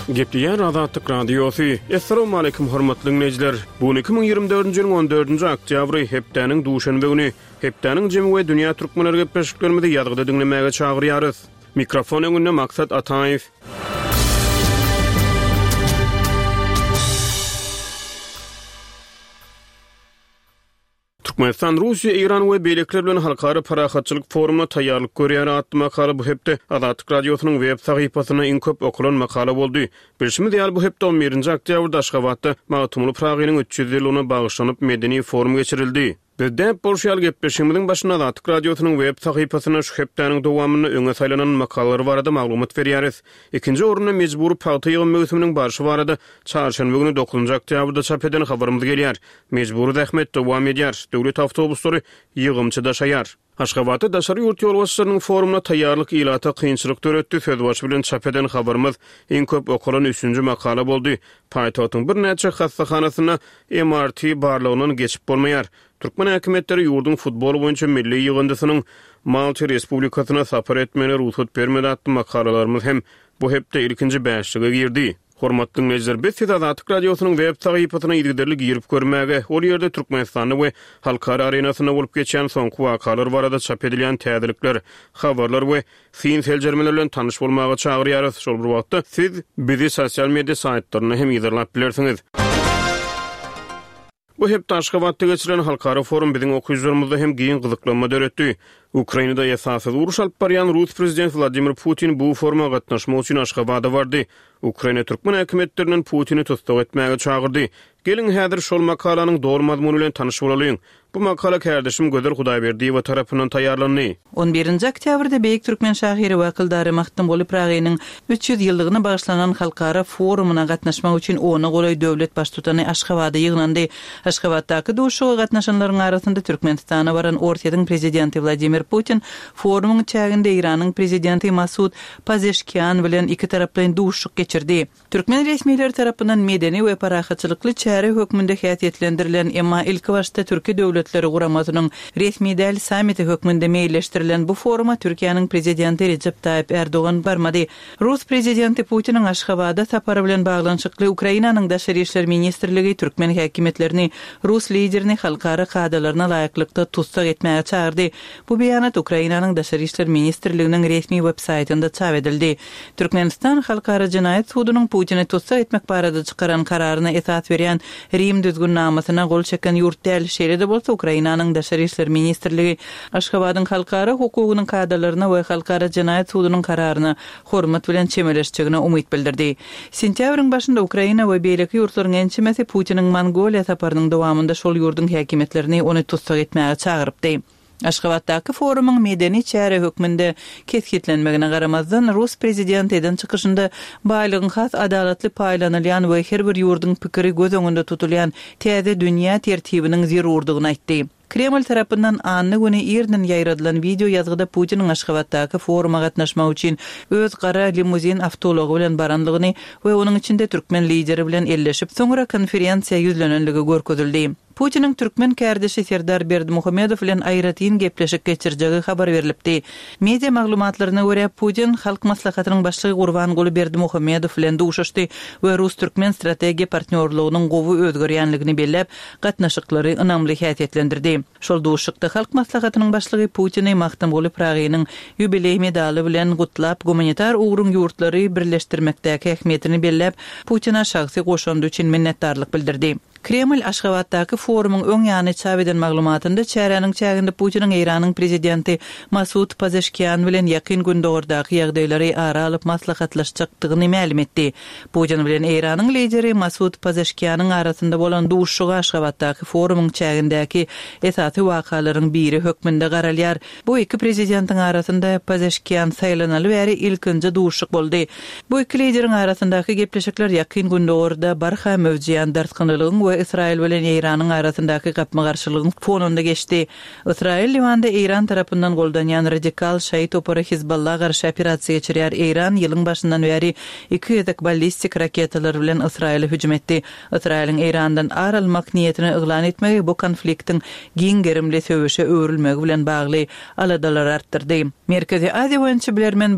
Gepleyen Azatlyk Radiosu. Assalamu alaykum hormatly dinleyijiler. Bu 2024-nji ýylyň 14-nji oktýabry hepdeniň duşanby güni. Hepdeniň jemy we dünýä türkmenleri gepleşiklerimizi ýadgyda dinlemäge çagyrýarys. Mikrofon öňünde Maksat Ataýew. Türkmenistan, Russiýa, Iran we beýlekler bilen halkara parahatçylyk forumuna taýýarlyk görýär atly makala bu hepde Azatlyk Radiosynyň web sahypasyna iň köp okulan makala boldy. Bilşimi diýär bu hepde 11-nji oktýabrda Aşgabatda Magtumly Pragynyň 300 ýylyna bagyşlanyp medeni forum geçirildi. Bizde bolşal gepleşigimiň başynda Azatlyk Radiosynyň web sahypasyna şu hepdeniň dowamyny öňe saýlanan makalary barada maglumat berýäris. Ikinji orunda mejburi paýta ýygyny möhüminiň barşy barada çarşamba güni 9-njy oktýabrda çap eden habarymyz gelýär. Mejburi zähmet dowam edýär. Döwlet awtobuslary ýygymçy daşaýar. Aşgabatda daşary ýurt ýolbaşçylarynyň forumuna taýýarlyk ilata kynçylyk döretdi. Söz bilen çap eden habarymyz iň köp okulan 3-nji makala boldy. Paýtatyň bir näçe hassahanasyna MRT barlygynyň geçip bolmaýar. Türkmen häkimetleri ýurdun futbol boýunça milli ýygyndysynyň Malta Respublikasyna sapar etmene ruhsat bermedi atly makalalarymyz hem bu hepde ilkinji bäşlige girdi. Hormatly dinleyijiler, biz Azatlyk Radiosynyň web sahypasyna ýigderli girip görmäge, ol ýerde Türkmenistany we halkara arenasyna bolup geçen soňky wakalar barada çap edilen täzelikler, habarlar we fin seljermeler bilen tanyş bolmagy çagyrýarys. Şol bir wagtda siz bizi sosial media saýtlaryna hem ýazylap bilersiňiz. Bu hep Aşgabatda geçiren halkara forum biziň okuyjylarymyzda hem giň gyzyklanma döretdi. Ukrainada ýasasyz uruş alyp barýan Rus prezidenti Vladimir Putin bu foruma gatnaşmak üçin Aşgabatda bardy. Ukraina türkmen häkimetleriniň Putini tutsak etmäge çagyrdy. Gelin häzir şol makalanyň dogry mazmuny bilen tanyş bolalyň. Bu makala kardeşim Gözel Hudaýberdiýew tarapyndan taýýarlandy. 11-nji oktýabrda Beýik Türkmen şahyry wakildary Magtumly Pragynyň 300 ýyllygyna bagyşlanan halkara forumuna gatnaşmak üçin ony golay döwlet baş tutany Aşgabatda ýyglandy. Aşgabatdaky duşuga gatnaşanlaryň arasynda Türkmenistana baran Ortiýadyň prezidenti Vladimir Putin forumyň çäginde Iranyň prezidenti Masud Pezeshkian bilen iki taraply duşuk geçirdi. Türkmen resmiýetleri tarapyndan medeni we parahatçylykly çäre hökmünde häsiýetlendirilen emma ilki başda Türkiýe döwletleri guramasynyň resmi däl samiti hökmünde meýilleşdirilen bu foruma Türkiýanyň prezidenti Recep Tayyip Erdogan barmady. Rus prezidenti Putiniň Aşgabatda sapary bilen baglanyşykly Ukrainanyň daşary işler ministrligi Türkmen häkimetlerini Rus liderini halkara kadalaryna laýyklykda tutsak etmäge çağırdy. Bu beýanat Ukrainanyň daşary işler ministrliginiň resmi web saýtynda çap edildi. Türkmenistan halkara jinaýat sudunyň Putini tutsak etmek barada çykaran kararyna esas berýän Rim düzgünnamesyna gol çeken ýurt däl şeýle bolsa Ukrainanyň daşary işler ministrligi Aşgabatyň halkara hukugynyň kadalaryna we halkara jinaýat sudunyň kararyna hormat bilen çemeleşjegine umyt bildirdi. Sentýabryň başynda Ukraina we beýleki ýurtlaryň ençimesi Putiniň Mongoliýa saparynyň dowamında şol ýurdun häkimetlerini ony tutsak etmäge çagyrypdy. Aşgabatdaky forumyň medeni çäre hökmünde kesgitlenmegine garamazdan Rus prezidentinden çykyşynda baýlygyň has adalatly paýlanylýan we her bir ýurdun pikiri göz öňünde tutulýan täze dünýä tertibiniň zerurdygyny aýtdy. Kreml tarapyndan anny güni ýerden ýaýradylan video ýazgyda Putiniň Aşgabatdaky foruma gatnaşmak üçin öz gara limuzin awtology bilen baranlygyny we onuň içinde türkmen lideri bilen elleşip soňra konferensiýa ýüzlenenligi görkezildi. Putiniň türkmen kardeşi Serdar Berdimuhamedow bilen aýratyn gepleşik geçirjegi habar berilipdi. Media maglumatlaryna görä Putin halk maslahatynyň başlygy Gurbanguly Berdimuhamedow bilen duşuşdy we Rus-türkmen strategiýa partnerliginyň gowy özgerýänligini belläp gatnaşyklary ynamly häsiýetlendirdi. Şol duşukda halk maslahatynyň başlygy Putini Magtumly Pragynyň ýubiley medaly bilen gutlap humanitar ugrun ýurtlary birleşdirmekdäki ähmiýetini belläp Putina şahsy goşandy üçin minnetdarlyk bildirdi. Kreml Aşgabatdaky forumyň öň ýany çap eden maglumatynda çäreniň çäginde Putiniň Iranyň prezidenti Masud Pezeshkian bilen ýakyn gündäki ýagdaýlary ara alyp maslahatlaşjakdygyny ma'lum etdi. Putin bilen Iranyň lideri Masud Pezeshkianyň arasynda bolan duşuga Aşgabatdaky forumyň çägindäki esasy wakalaryň biri hökmünde garalýar. Bu iki prezidentiň arasynda Pezeshkian saýlanaly bäri ilkinji duşuk boldy. Bu iki lideriň arasyndaky gepleşikler ýakyn gündäwrde barha mewjudyan darskynylygyň İsrail bilen Iranyň arasyndaky gapma garşylygyň fonunda geçdi. İsrail Livanda Iran tarapyndan goldanýan radikal şäit opera Hizballah garşy operasiýa geçirýär. Iran ýylyň başyndan beri 2 ýedek ballistik raketalar bilen Israil'e hüjüm etdi. İsrail'in Irandan aralmak niyetini ıglan etmegi bu konfliktin giň gerimli söwüşe öwrülmegi bilen bagly aladalar artdyrdy. Merkezi Aziýa boýunça bilermen